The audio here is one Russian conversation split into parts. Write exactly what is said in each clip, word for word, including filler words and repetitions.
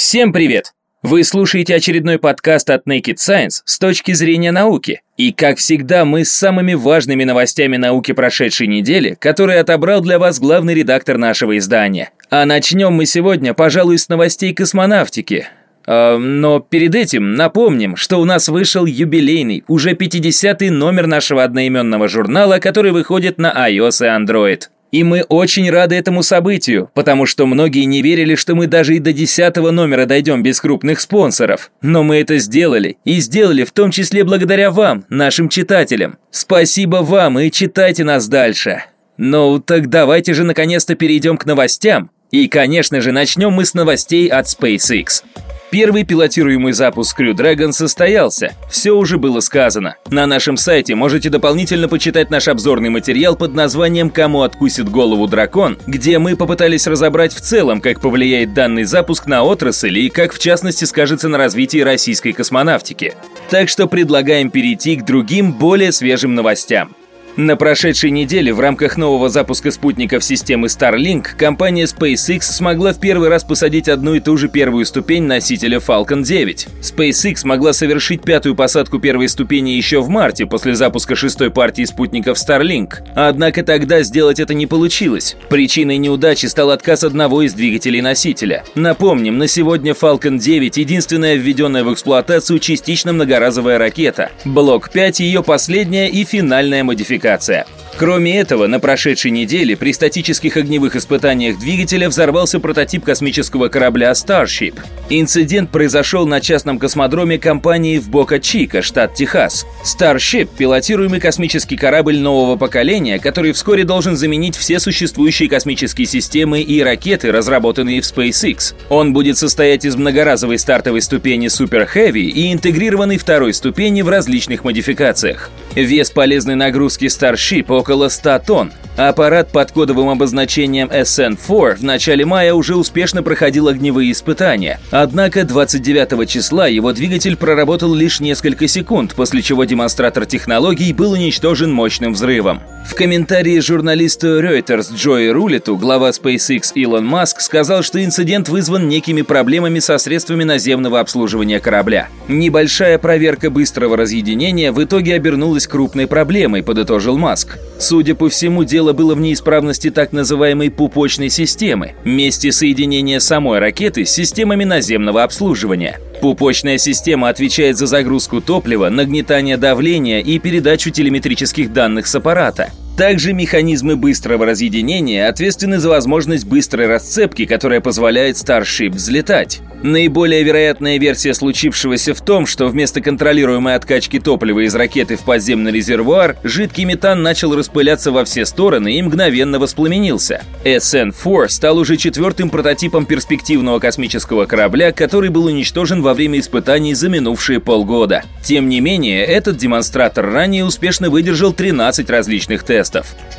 Всем привет! Вы слушаете очередной подкаст от Naked Science с точки зрения науки. И, как всегда, мы с самыми важными новостями науки прошедшей недели, которые отобрал для вас главный редактор нашего издания. А начнем мы сегодня, пожалуй, с новостей космонавтики. Э, но перед этим напомним, что у нас вышел юбилейный, уже пятидесятый номер нашего одноименного журнала, который выходит на iOS и Android. И мы очень рады этому событию, потому что многие не верили, что мы даже и до десятого номера дойдем без крупных спонсоров. Но мы это сделали, и сделали в том числе благодаря вам, нашим читателям. Спасибо вам и читайте нас дальше. Ну, так давайте же наконец-то перейдем к новостям. И, конечно же, начнем мы с новостей от SpaceX. Первый пилотируемый запуск Crew Dragon состоялся, все уже было сказано. На нашем сайте можете дополнительно почитать наш обзорный материал под названием «Кому откусит голову дракон», где мы попытались разобрать в целом, как повлияет данный запуск на отрасль и как в частности скажется на развитии российской космонавтики. Так что предлагаем перейти к другим, более свежим новостям. На прошедшей неделе в рамках нового запуска спутников системы Starlink компания SpaceX смогла в первый раз посадить одну и ту же первую ступень носителя Falcon девять. SpaceX смогла совершить пятую посадку первой ступени еще в марте после запуска шестой партии спутников Starlink. Однако тогда сделать это не получилось. Причиной неудачи стал отказ одного из двигателей носителя. Напомним, на сегодня Falcon девять единственная введенная в эксплуатацию частично многоразовая ракета. Блок пять ее последняя и финальная модификация. Кроме этого, на прошедшей неделе при статических огневых испытаниях двигателя взорвался прототип космического корабля Starship. Инцидент произошел на частном космодроме компании в Бока-Чика, штат Техас. Starship – пилотируемый космический корабль нового поколения, который вскоре должен заменить все существующие космические системы и ракеты, разработанные в SpaceX. Он будет состоять из многоразовой стартовой ступени Super Heavy и интегрированной второй ступени в различных модификациях. Вес полезной нагрузки Starship около ста тонн. Аппарат под кодовым обозначением эс эн четыре в начале мая уже успешно проходил огневые испытания. Однако двадцать девятого числа его двигатель проработал лишь несколько секунд, после чего демонстратор технологий был уничтожен мощным взрывом. В комментарии журналисту Reuters Джои Рулету глава SpaceX Илон Маск сказал, что инцидент вызван некими проблемами со средствами наземного обслуживания корабля. Небольшая проверка быстрого разъединения в итоге обернулась крупной проблемой, подытожил Маск. Судя по всему, дело было в неисправности так называемой пупочной системы, месте соединения самой ракеты с системами наземного обслуживания. Пупочная система отвечает за загрузку топлива, нагнетание давления и передачу телеметрических данных с аппарата. Также механизмы быстрого разъединения ответственны за возможность быстрой расцепки, которая позволяет Starship взлетать. Наиболее вероятная версия случившегося в том, что вместо контролируемой откачки топлива из ракеты в подземный резервуар, жидкий метан начал распыляться во все стороны и мгновенно воспламенился. эс эн четыре стал уже четвертым прототипом перспективного космического корабля, который был уничтожен во время испытаний за минувшие полгода. Тем не менее, этот демонстратор ранее успешно выдержал тринадцать различных тестов.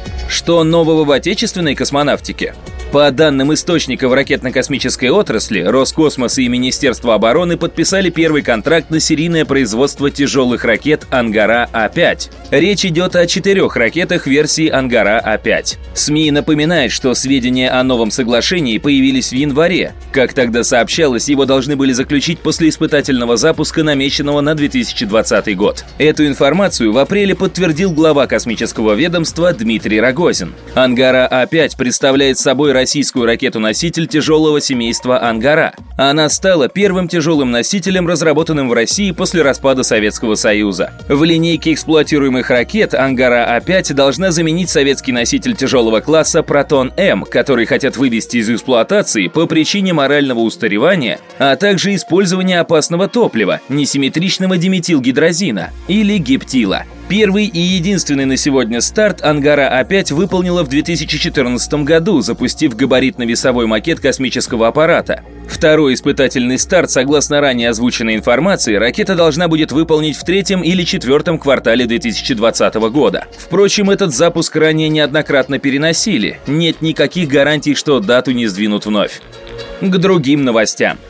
Что нового в отечественной космонавтике? По данным источников ракетно-космической отрасли, Роскосмос и Министерство обороны подписали первый контракт на серийное производство тяжелых ракет «Ангара А пять». Речь идет о четырех ракетах версии «Ангара А пять». СМИ напоминают, что сведения о новом соглашении появились в январе. Как тогда сообщалось, его должны были заключить после испытательного запуска, намеченного на две тысячи двадцатый год. Эту информацию в апреле подтвердил глава космического ведомства Дмитрий Рогозин. «Ангара А пять» представляет собой российскую ракету-носитель тяжелого семейства «Ангара». Она стала первым тяжелым носителем, разработанным в России после распада Советского Союза. В линейке эксплуатируемых ракет «Ангара А пять» должна заменить советский носитель тяжелого класса «Протон-М», который хотят вывести из эксплуатации по причине морального устаревания, а также использования опасного топлива, несимметричного диметилгидрозина или гептила. Первый и единственный на сегодня старт «Ангара А пять» выполнила в две тысячи четырнадцатом году, запустив габаритно-весовой макет космического аппарата. Второй испытательный старт, согласно ранее озвученной информации, ракета должна будет выполнить в третьем или четвертом квартале две тысячи двадцатого года. Впрочем, этот запуск ранее неоднократно переносили. Нет никаких гарантий, что дату не сдвинут вновь. К другим новостям.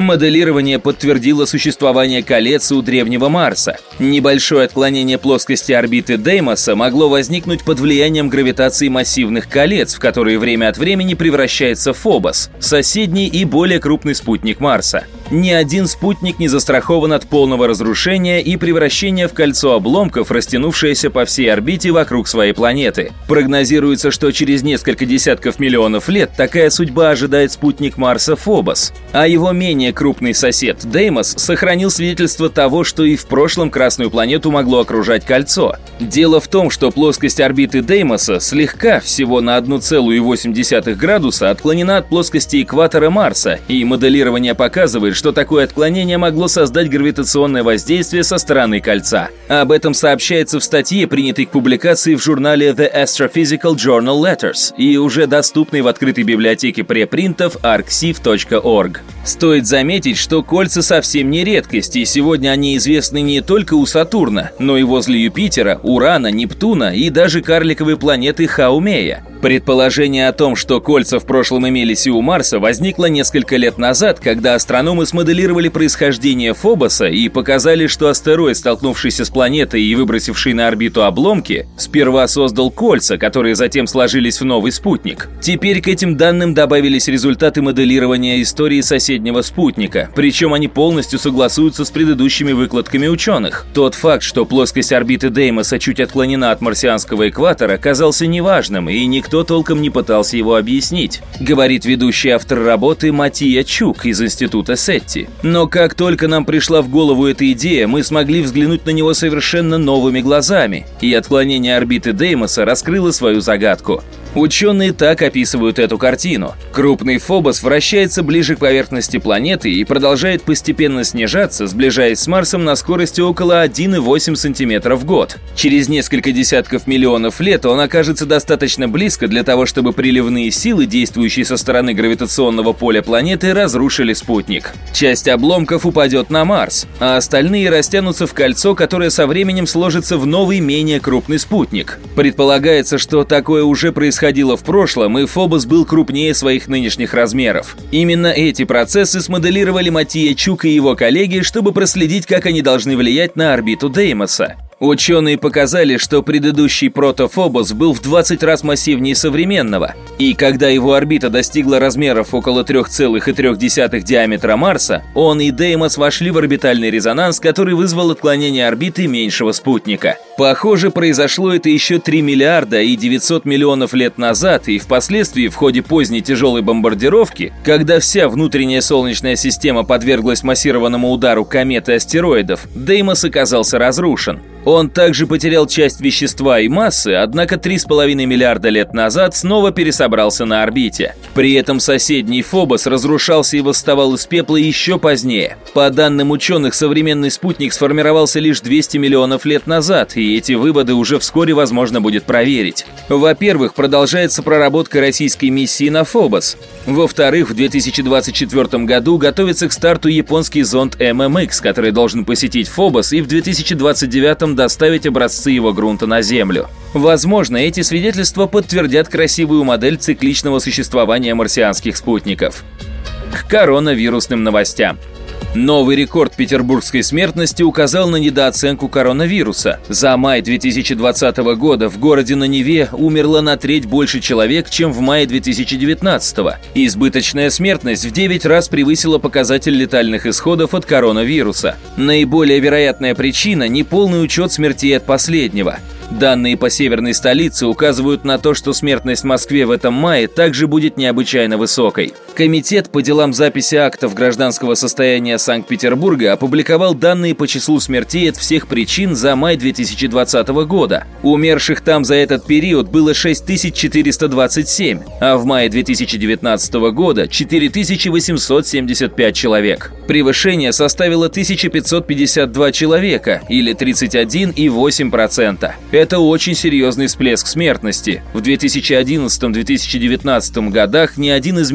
Моделирование подтвердило существование колец у древнего Марса. Небольшое отклонение плоскости орбиты Деймоса могло возникнуть под влиянием гравитации массивных колец, в которые время от времени превращается Фобос, соседний и более крупный спутник Марса. Ни один спутник не застрахован от полного разрушения и превращения в кольцо обломков, растянувшееся по всей орбите вокруг своей планеты. Прогнозируется, что через несколько десятков миллионов лет такая судьба ожидает спутник Марса Фобос, а его менее крупный сосед Деймос сохранил свидетельство того, что и в прошлом Красную планету могло окружать кольцо. Дело в том, что плоскость орбиты Деймоса слегка, всего на одна целая восемь десятых градуса, отклонена от плоскости экватора Марса, и моделирование показывает, что такое отклонение могло создать гравитационное воздействие со стороны кольца. Об этом сообщается в статье, принятой к публикации в журнале The Astrophysical Journal Letters и уже доступной в открытой библиотеке препринтов арксив точка орг. Стоит заметить, что кольца совсем не редкость, и сегодня они известны не только у Сатурна, но и возле Юпитера, Урана, Нептуна и даже карликовой планеты Хаумея. Предположение о том, что кольца в прошлом имелись и у Марса, возникло несколько лет назад, когда астрономы смоделировали происхождение Фобоса и показали, что астероид, столкнувшийся с планетой и выбросивший на орбиту обломки, сперва создал кольца, которые затем сложились в новый спутник. Теперь к этим данным добавились результаты моделирования истории соседнего спутника, причем они полностью согласуются с предыдущими выкладками ученых. Тот факт, что плоскость орбиты Деймоса чуть отклонена от марсианского экватора, оказался неважным, и никто Никто толком не пытался его объяснить, говорит ведущий автор работы Матия Чук из Института Сетти. Но как только нам пришла в голову эта идея, мы смогли взглянуть на него совершенно новыми глазами, и отклонение орбиты Деймоса раскрыло свою загадку. Ученые так описывают эту картину. Крупный Фобос вращается ближе к поверхности планеты и продолжает постепенно снижаться, сближаясь с Марсом на скорости около одна целая восемь десятых сантиметра в год. Через несколько десятков миллионов лет он окажется достаточно близко для того, чтобы приливные силы, действующие со стороны гравитационного поля планеты, разрушили спутник. Часть обломков упадет на Марс, а остальные растянутся в кольцо, которое со временем сложится в новый, менее крупный спутник. Предполагается, что такое уже происходило Происходило в прошлом, и Фобос был крупнее своих нынешних размеров. Именно эти процессы смоделировали Матия Чук и его коллеги, чтобы проследить, как они должны влиять на орбиту Деймоса. Ученые показали, что предыдущий протофобос был в двадцать раз массивнее современного, и когда его орбита достигла размеров около три целых три десятых диаметра Марса, он и Деймос вошли в орбитальный резонанс, который вызвал отклонение орбиты меньшего спутника. Похоже, произошло это еще три миллиарда и девятьсот миллионов лет назад, и впоследствии в ходе поздней тяжелой бомбардировки, когда вся внутренняя Солнечная система подверглась массированному удару комет и астероидов, Деймос оказался разрушен. Он также потерял часть вещества и массы, однако три с половиной миллиарда лет назад снова пересобрался на орбите. При этом соседний Фобос разрушался и восставал из пепла еще позднее. По данным ученых, современный спутник сформировался лишь двести миллионов лет назад, и эти выводы уже вскоре возможно будет проверить. Во-первых, продолжается проработка российской миссии на Фобос. Во-вторых, в две тысячи двадцать четвёртом году готовится к старту японский зонд эм эм икс, который должен посетить Фобос и в две тысячи двадцать девятом доставить образцы его грунта на Землю. Возможно, эти свидетельства подтвердят красивую модель цикличного существования марсианских спутников. К коронавирусным новостям. Новый рекорд петербургской смертности указал на недооценку коронавируса. За май две тысячи двадцатого года в городе на Неве умерло на треть больше человек, чем в мае две тысячи девятнадцатого. Избыточная смертность в девять раз превысила показатель летальных исходов от коронавируса. Наиболее вероятная причина – неполный учет смертей от последнего. Данные по северной столице указывают на то, что смертность в Москве в этом мае также будет необычайно высокой. Комитет по делам записи актов гражданского состояния Санкт-Петербурга опубликовал данные по числу смертей от всех причин за май две тысячи двадцатого года. Умерших там за этот период было шесть тысяч четыреста двадцать семь, а в мае две тысячи девятнадцатого года четыре тысячи восемьсот семьдесят пять человек. Превышение составило тысяча пятьсот пятьдесят два человека, или тридцать один и восемь десятых процента. Это очень серьезный всплеск смертности. В две тысячи одиннадцатом — две тысячи девятнадцатом годах ни один из месяцев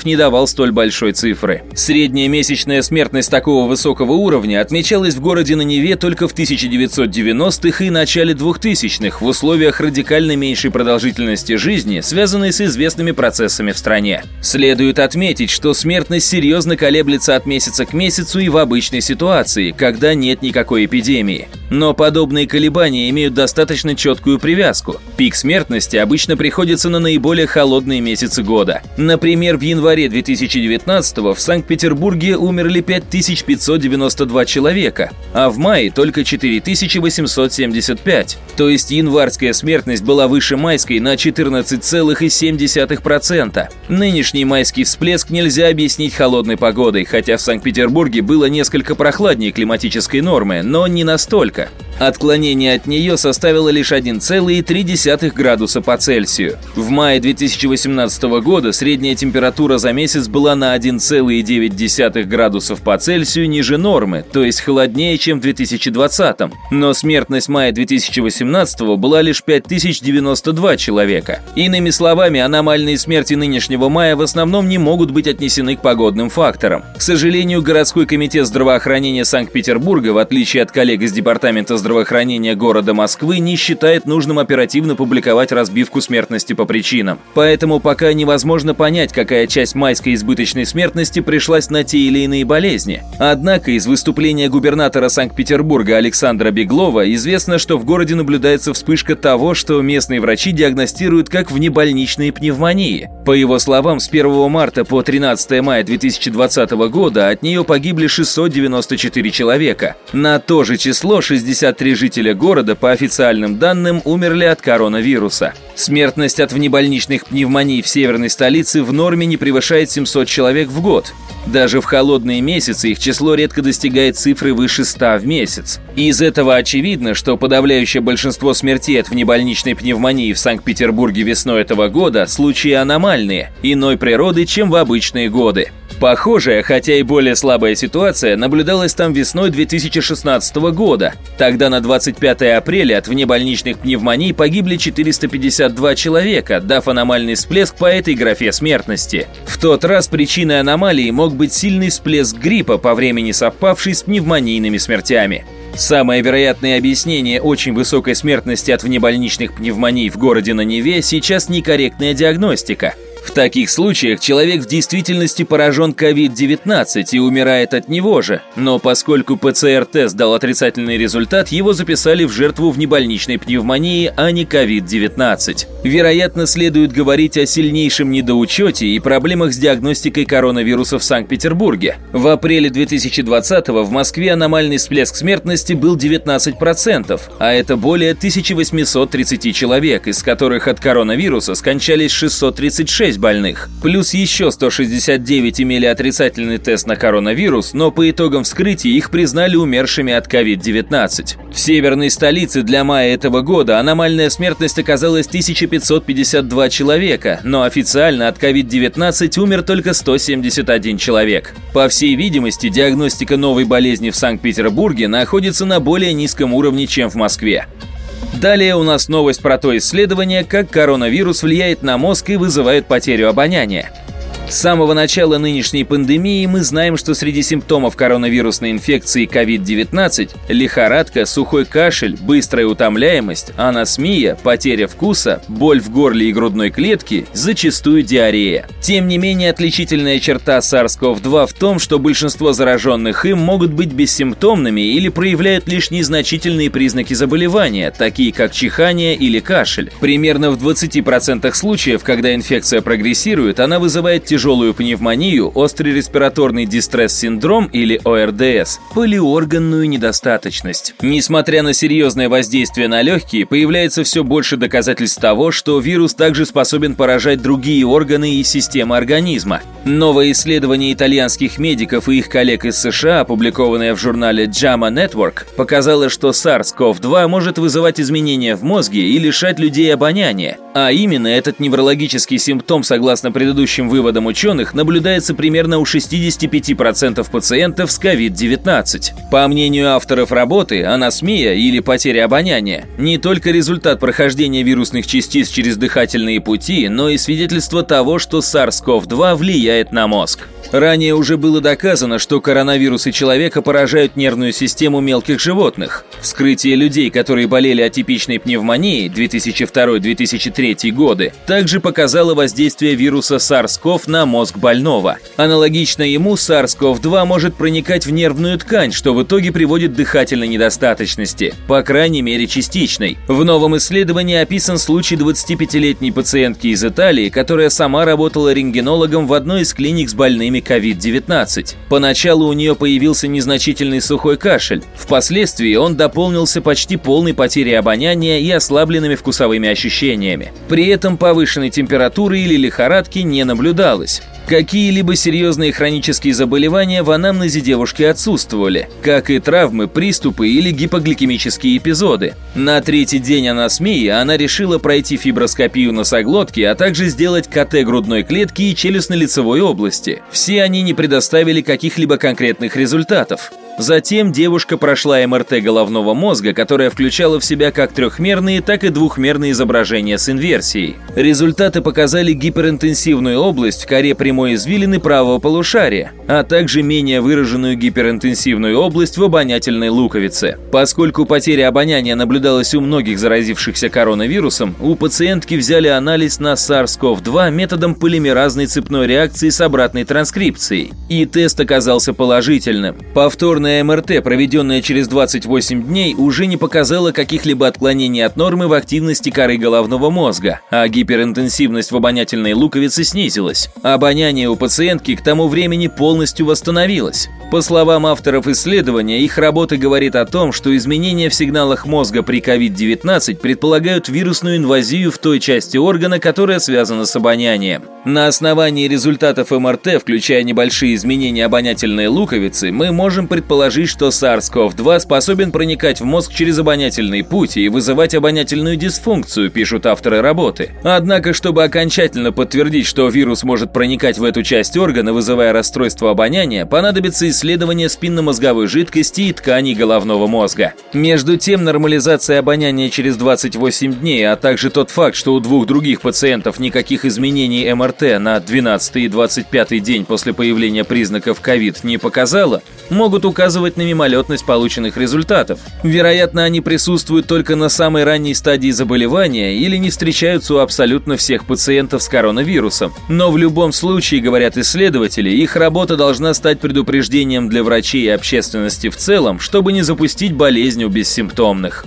не давал столь большой цифры. Средняя месячная смертность такого высокого уровня отмечалась в городе на Неве только в тысяча девятьсот девяностых и начале двухтысячных в условиях радикально меньшей продолжительности жизни, связанной с известными процессами в стране. Следует отметить, что смертность серьезно колеблется от месяца к месяцу и в обычной ситуации, когда нет никакой эпидемии. Но подобные колебания имеют достаточно четкую привязку. Пик смертности обычно приходится на наиболее холодные месяцы года. Например, в январе две тысячи девятнадцатого в Санкт-Петербурге умерли пять тысяч пятьсот девяносто два человека, а в мае только четыре тысячи восемьсот семьдесят пять. То есть январская смертность была выше майской на четырнадцать целых семь десятых процента. Нынешний майский всплеск нельзя объяснить холодной погодой, хотя в Санкт-Петербурге было несколько прохладнее климатической нормы, но не настолько. Отклонение от нее составило лишь один целых три десятых градуса по Цельсию. В мае две тысячи восемнадцатого года средняя температура за месяц была на один целых девять десятых градусов по Цельсию ниже нормы, то есть холоднее, чем в две тысячи двадцатом. Но смертность мая две тысячи восемнадцатого была лишь пять тысяч девяносто два человека. Иными словами, аномальные смерти нынешнего мая в основном не могут быть отнесены к погодным факторам. К сожалению, городской комитет здравоохранения Санкт-Петербурга, в отличие от коллег из департамента здравоохранения, здравоохранения города Москвы не считает нужным оперативно публиковать разбивку смертности по причинам. Поэтому пока невозможно понять, какая часть майской избыточной смертности пришлась на те или иные болезни. Однако из выступления губернатора Санкт-Петербурга Александра Беглова известно, что в городе наблюдается вспышка того, что местные врачи диагностируют как внебольничные пневмонии. По его словам, с первого марта по тринадцатое мая две тысячи двадцатого года от нее погибли шестьсот девяносто четыре человека. На то же число шестьдесят три жителя города, по официальным данным, умерли от коронавируса. Смертность от внебольничных пневмоний в северной столице в норме не превышает семьсот человек в год. Даже в холодные месяцы их число редко достигает цифры выше ста в месяц. Из этого очевидно, что подавляющее большинство смертей от внебольничной пневмонии в Санкт-Петербурге весной этого года – случаи аномальные, иной природы, чем в обычные годы. Похожая, хотя и более слабая ситуация наблюдалась там весной две тысячи шестнадцатого года. Тогда на двадцать пятое апреля от внебольничных пневмоний погибли четыреста пятьдесят два человека, дав аномальный всплеск по этой графе смертности. В тот раз причиной аномалии мог быть сильный всплеск гриппа, по времени совпавший с пневмонийными смертями. Самое вероятное объяснение очень высокой смертности от внебольничных пневмоний в городе на Неве сейчас некорректная диагностика. В таких случаях человек в действительности поражен ковид девятнадцать и умирает от него же, но поскольку ПЦР-тест дал отрицательный результат, его записали в жертву внебольничной пневмонии, а не ковид девятнадцать. Вероятно, следует говорить о сильнейшем недоучете и проблемах с диагностикой коронавируса в Санкт-Петербурге. В апреле две тысячи двадцатого в Москве аномальный всплеск смертности был девятнадцать процентов, а это более тысяча восемьсот тридцать человек, из которых от коронавируса скончались шестьсот тридцать шесть больных. Плюс еще сто шестьдесят девять имели отрицательный тест на коронавирус, но по итогам вскрытия их признали умершими от ковид девятнадцать. В северной столице для мая этого года аномальная смертность оказалась тысяча пятьсот пятьдесят два человека, но официально от ковид девятнадцать умер только сто семьдесят один человек. По всей видимости, диагностика новой болезни в Санкт-Петербурге находится на более низком уровне, чем в Москве. Далее у нас новость про то исследование, как коронавирус влияет на мозг и вызывает потерю обоняния. С самого начала нынешней пандемии мы знаем, что среди симптомов коронавирусной инфекции ковид девятнадцать – лихорадка, сухой кашель, быстрая утомляемость, анасмия, потеря вкуса, боль в горле и грудной клетке, зачастую диарея. Тем не менее, отличительная черта сарс ков два в том, что большинство зараженных им могут быть бессимптомными или проявляют лишь незначительные признаки заболевания, такие как чихание или кашель. Примерно в двадцати процентах случаев, когда инфекция прогрессирует, она вызывает тяжелую тяжелую пневмонию, острый респираторный дистресс-синдром или о эр дэ эс, полиорганную недостаточность. Несмотря на серьезное воздействие на легкие, появляется все больше доказательств того, что вирус также способен поражать другие органы и системы организма. Новое исследование итальянских медиков и их коллег из США, опубликованное в журнале джама нетворк, показало, что сарс ков два может вызывать изменения в мозге и лишать людей обоняния. А именно, этот неврологический симптом, согласно предыдущим выводам словам ученых, наблюдается примерно у шестидесяти пяти процентов пациентов с ковид девятнадцать. По мнению авторов работы, анасмия или потеря обоняния не только результат прохождения вирусных частиц через дыхательные пути, но и свидетельство того, что SARS ков два влияет на мозг. Ранее уже было доказано, что коронавирусы человека поражают нервную систему мелких животных. Вскрытие людей, которые болели атипичной пневмонией две тысячи второй — две тысячи третий годы, также показало воздействие вируса SARS ков на мозг больного. Аналогично ему SARS ков два может проникать в нервную ткань, что в итоге приводит к дыхательной недостаточности, по крайней мере частичной. В новом исследовании описан случай двадцатипятилетней пациентки из Италии, которая сама работала рентгенологом в одной из клиник с больными ковид девятнадцать. Поначалу у нее появился незначительный сухой кашель. Впоследствии он дополнился почти полной потерей обоняния и ослабленными вкусовыми ощущениями. При этом повышенной температуры или лихорадки не наблюдалось. Какие-либо серьезные хронические заболевания в анамнезе девушки отсутствовали, как и травмы, приступы или гипогликемические эпизоды. На третий день анасмии она решила пройти фиброскопию носоглотки, а также сделать ка тэ грудной клетки и челюстно-лицевой области. Все они не предоставили каких-либо конкретных результатов. Затем девушка прошла эм эр тэ головного мозга, которая включала в себя как трехмерные, так и двухмерные изображения с инверсией. Результаты показали гиперинтенсивную область в коре прямой извилины правого полушария, а также менее выраженную гиперинтенсивную область в обонятельной луковице. Поскольку потеря обоняния наблюдалась у многих заразившихся коронавирусом, у пациентки взяли анализ на SARS ков два методом полимеразной цепной реакции с обратной транскрипцией, и тест оказался положительным. Повторно эм эр тэ, проведенная через двадцать восемь дней, уже не показала каких-либо отклонений от нормы в активности коры головного мозга, а гиперинтенсивность в обонятельной луковице снизилась. Обоняние у пациентки к тому времени полностью восстановилось. По словам авторов исследования, их работа говорит о том, что изменения в сигналах мозга при ковид девятнадцать предполагают вирусную инвазию в той части органа, которая связана с обонянием. На основании результатов эм эр тэ, включая небольшие изменения обонятельной луковицы, мы можем предположить, Предположить, что SARS ков два способен проникать в мозг через обонятельный путь и вызывать обонятельную дисфункцию, пишут авторы работы. Однако, чтобы окончательно подтвердить, что вирус может проникать в эту часть органа, вызывая расстройство обоняния, понадобится исследование спинномозговой жидкости и тканей головного мозга. Между тем, нормализация обоняния через двадцать восемь дней, а также тот факт, что у двух других пациентов никаких изменений эм эр тэ на двенадцатый и двадцать пятый день после появления признаков ковид не показало, могут указывать на мимолетность полученных результатов. Вероятно, они присутствуют только на самой ранней стадии заболевания или не встречаются у абсолютно всех пациентов с коронавирусом. Но в любом случае, говорят исследователи, их работа должна стать предупреждением для врачей и общественности в целом, чтобы не запустить болезнь у бессимптомных.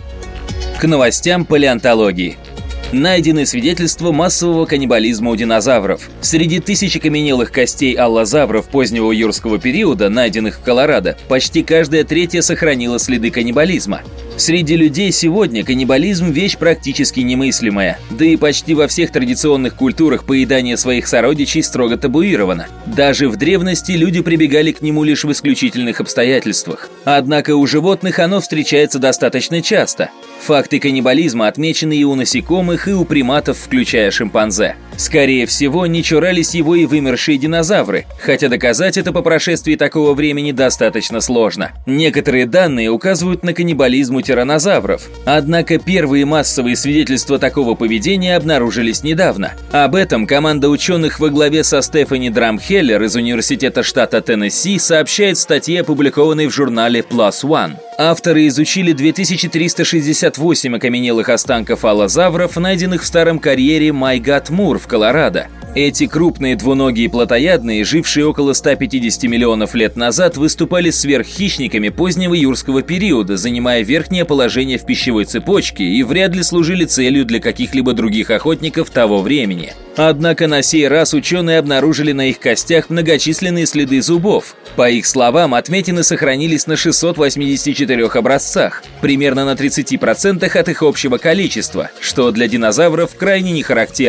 К новостям палеонтологии. Найдены свидетельства массового каннибализма у динозавров. Среди тысяч окаменелых костей аллозавров позднего юрского периода, найденных в Колорадо, почти каждая третья сохранила следы каннибализма. Среди людей сегодня каннибализм – вещь практически немыслимая, да и почти во всех традиционных культурах поедание своих сородичей строго табуировано. Даже в древности люди прибегали к нему лишь в исключительных обстоятельствах. Однако у животных оно встречается достаточно часто. Факты каннибализма отмечены и у насекомых, и у приматов, включая шимпанзе. Скорее всего, не чурались его и вымершие динозавры, хотя доказать это по прошествии такого времени достаточно сложно. Некоторые данные указывают на каннибализм у тираннозавров. Однако первые массовые свидетельства такого поведения обнаружились недавно. Об этом команда ученых во главе со Стефани Драмхеллер из Университета штата Теннесси сообщает в статье, опубликованной в журнале пи эл эй эй один. Авторы изучили две тысячи триста шестьдесят восемь окаменелых останков аллозавров, найденных в старом карьере Майгат-Мур в Колорадо. Эти крупные двуногие плотоядные, жившие около ста пятидесяти миллионов лет назад, выступали сверххищниками позднего юрского периода, занимая верхнее положение в пищевой цепочке и вряд ли служили целью для каких-либо других охотников того времени. Однако на сей раз ученые обнаружили на их костях многочисленные следы зубов. По их словам, отметины сохранились на шестистах восьмидесяти четырёх образцах, примерно на тридцати процентах от их общего количества, что для динозавров крайне нехарактерно.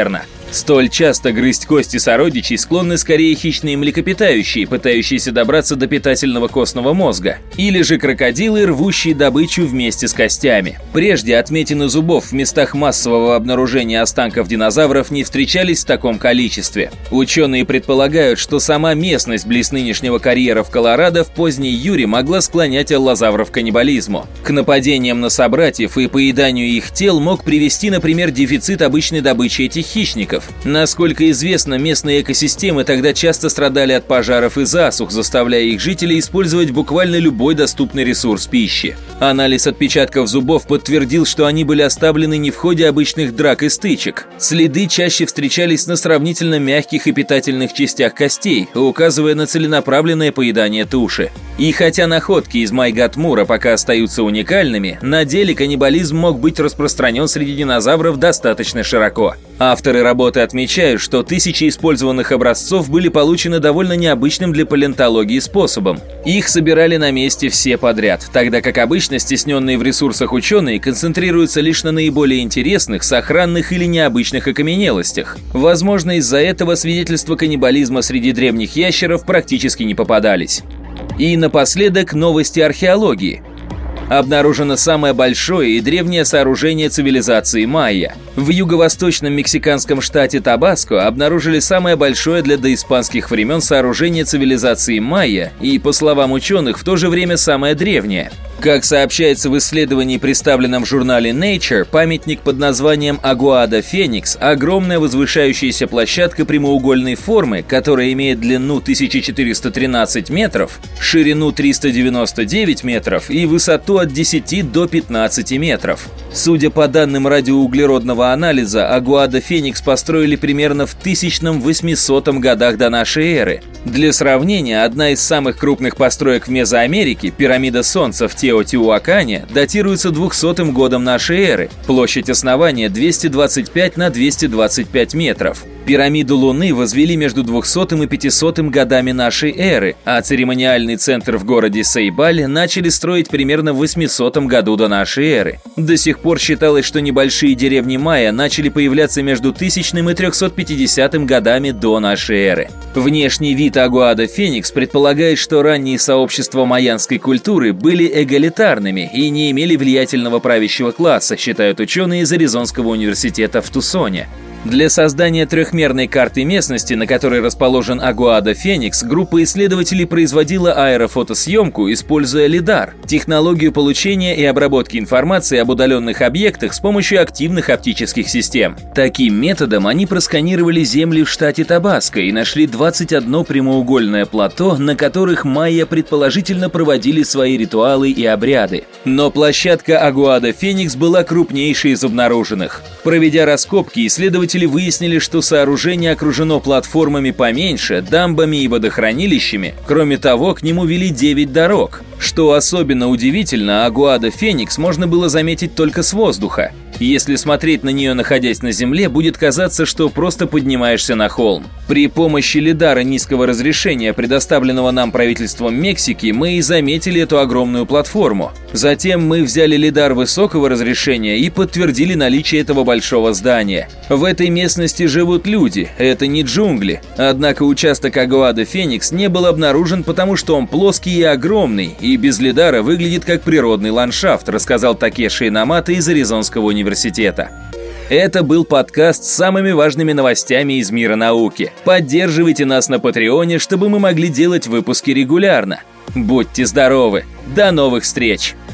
Столь часто грызть кости сородичей склонны скорее хищные млекопитающие, пытающиеся добраться до питательного костного мозга, или же крокодилы, рвущие добычу вместе с костями. Прежде отметины зубов в местах массового обнаружения останков динозавров не встречались в таком количестве. Ученые предполагают, что сама местность близ нынешнего карьера в Колорадо в поздней Юре могла склонять аллозавров к каннибализму. К нападениям на собратьев и поеданию их тел мог привести, например, дефицит обычной добычи этих хищников. Насколько известно, местные экосистемы тогда часто страдали от пожаров и засух, заставляя их жителей использовать буквально любой доступный ресурс пищи. Анализ отпечатков зубов подтвердил, что они были оставлены не в ходе обычных драк и стычек. Следы чаще встречались на сравнительно мягких и питательных частях костей, указывая на целенаправленное поедание туши. И хотя находки из Майгатмура пока остаются уникальными, на деле каннибализм мог быть распространен среди динозавров достаточно широко. Авторы работы отмечают, что тысячи использованных образцов были получены довольно необычным для палеонтологии способом. Их собирали на месте все подряд, тогда как обычно стесненные в ресурсах ученые концентрируются лишь на наиболее интересных, сохранных или необычных окаменелостях. Возможно, из-за этого свидетельства каннибализма среди древних ящеров практически не попадались. И напоследок новости археологии. Обнаружено самое большое и древнее сооружение цивилизации майя. В юго-восточном мексиканском штате Табаско обнаружили самое большое для доиспанских времен сооружение цивилизации майя и, по словам ученых, в то же время самое древнее. Как сообщается в исследовании, представленном в журнале Nature, памятник под названием Агуа де Феникс – огромная возвышающаяся площадка прямоугольной формы, которая имеет длину тысяча четыреста тринадцать метров, ширину триста девяносто девять метров и высоту от десяти до пятнадцати метров. Судя по данным радиоуглеродного анализа, Агуа де Феникс построили примерно в тысячном восьмисотом годах до нашей эры. Для сравнения, одна из самых крупных построек в Мезоамерике, пирамида Солнца в Теотиуакане, датируется двухсотым годом нашей эры. Площадь основания двести двадцать пять на двести двадцать пять метров. Пирамиду Луны возвели между двухсотым и пятисотым годами нашей эры, а церемониальный центр в городе Сейбаль начали строить примерно в восьмисотом году до нашей эры. До сих пор считалось, что небольшие деревни майя начали появляться между тысячным и трехсот пятидесятым годами до нашей эры. Внешний вид Агуа де Феникс предполагает, что ранние сообщества майянской культуры были эгалитарными и не имели влиятельного правящего класса, считают ученые из Аризонского университета в Тусоне. Для создания трехмерной карты местности, на которой расположен Агуа де Феникс, группа исследователей производила аэрофотосъемку, используя лидар – технологию получения и обработки информации об удаленных объектах с помощью активных оптических систем. Таким методом они просканировали земли в штате Табаско и нашли двадцать одно прямоугольное плато, на которых майя предположительно проводили свои ритуалы и обряды. Но площадка Агуа де Феникс была крупнейшей из обнаруженных. Проведя раскопки, исследователи выяснили, что сооружение окружено платформами поменьше, дамбами и водохранилищами. Кроме того, к нему вели девять дорог. Что особенно удивительно, Агуа де Феникс можно было заметить только с воздуха. Если смотреть на нее, находясь на земле, будет казаться, что просто поднимаешься на холм. При помощи лидара низкого разрешения, предоставленного нам правительством Мексики, мы и заметили эту огромную платформу. Затем мы взяли лидар высокого разрешения и подтвердили наличие этого большого здания. В этой местности живут люди, это не джунгли. Однако участок Агуа де Феникс не был обнаружен, потому что он плоский и огромный, и без лидара выглядит как природный ландшафт, рассказал Такеши Инамата из Аризонского университета. Это был подкаст с самыми важными новостями из мира науки. Поддерживайте нас на Патреоне, чтобы мы могли делать выпуски регулярно. Будьте здоровы! До новых встреч!